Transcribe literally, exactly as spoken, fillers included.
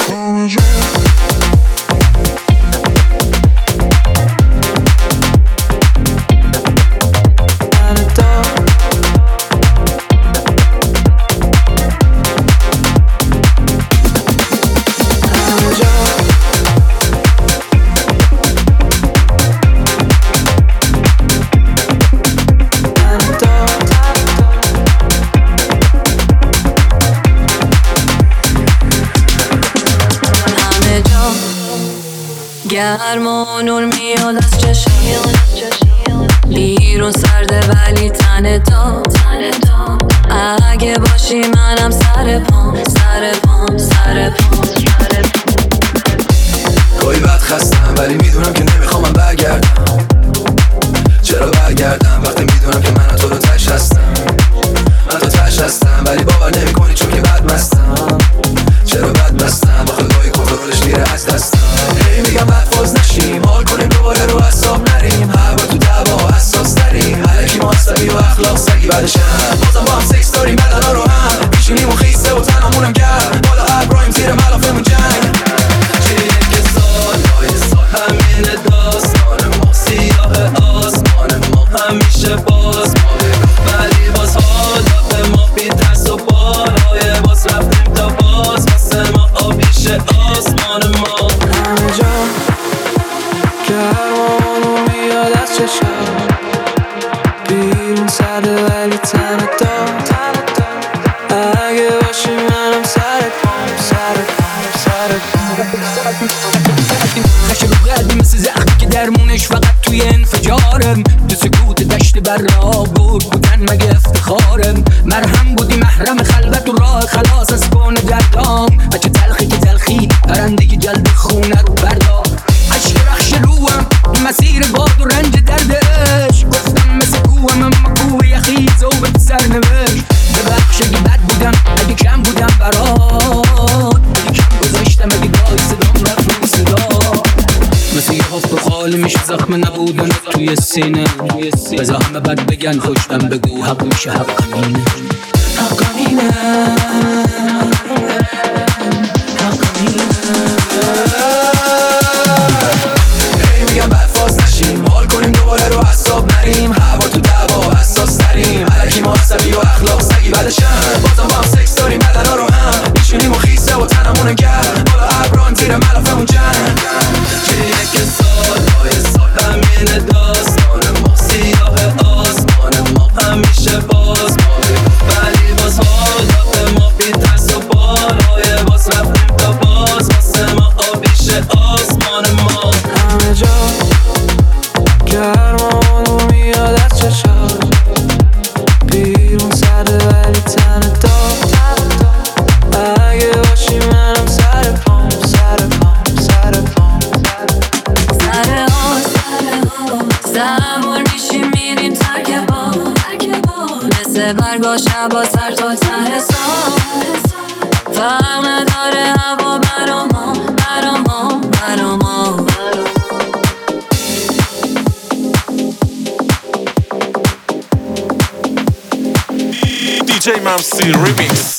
گرم و نور میاد از چشم، بیرون سرده ولی تن تا اگه باشی منم سر پام سر پام سر پام سر پام. گاهی بعد خستم ولی میدونم که نمیخوام من برگردم. چرا برگردم وقتی میدونم که من تو رو تش هستم. من تو تش هستم ولی باور نمی کنی چون که بد مستم. چرا بد مستم با خدای کنترلش میره از دستم. هی میگم بد فاز نشیم، حال کنیم دوباره رو حساب نریم. هر بار تو دعوا حساس تریم، الکی ما عصبی و اخلاق سگی بعدشم. بازم با هم سکس داریم بدنا رو هم پیشونیم و خیسه و تنمونم گرم. بالا ابراهیم زیر ملافمون جنگ. چیه که سالهای سال همین داستان ما، سیاه آسمان ما همیشه باز ما بگاه ولی باز حالا به ما بی ترس و بالای باز رفتیم تا باز واسه ما آبیشه آسمان ما. همه جا گرمانو میاد از چشم، بیرون سرده ولی تن دار. اگه باشی منم سر پام سر پام سر پام. خش رو قلبی مثل زخمی که درمونش فقط توی انفجارم. تو سکوت دشت براب بود بودن مگه افتخارم. مرهم بودی محرم خلوت و راه خلاص از کون دردام. بچه تلخی که تلخی پرندگی جلد خونه رو بردار. عشق رخش روم این مسیر باد و رنج دردش. گفتم مثل کوهم اما کوه یخیز و به سرنوشت. ببخش اگه بد بودم اگه کم بودم برات. اگه کم گذاشتم اگه دای صدام رفت رو صدا. مثل یه حفظ خالی میشه زخم نبودن توی سینه. بذار همه بد بگن خوشتم بگو حق میشه حق اینه. حق اینه حق اینه. هی میگم بد فاز نشیم، حال کنیم دوباره رو حساب نریم. هوا تو دعوا حساس تریم، الکی ما عصبی و اخلاق سگی بعدشم. بازم با هم سکس داریم بدنا رو هم میشونیم و خیسه و تنمون گرم. بالا ابراهیم زیر ملافمون جنگ. چیه که سالهای سال همین داستان ما، سیاه آسمان ما همیشه باز ما بگاه ولی باز حالا به ما بی ترس و بالای باز رفتیم تا باز واسه ما آبیشه آسمان ما. همه جا گرمانو میاد از چشم، بیرون سرده ولی تن دار. اگه باشی منم سر پام سر پام سر پام سر آس زمان میشیم میریم ترک با مثل برگا شبا سر تا ته سال. فرق نداره هوا برا ما برا ما برا ما. دی جی ممسی ریمیکس.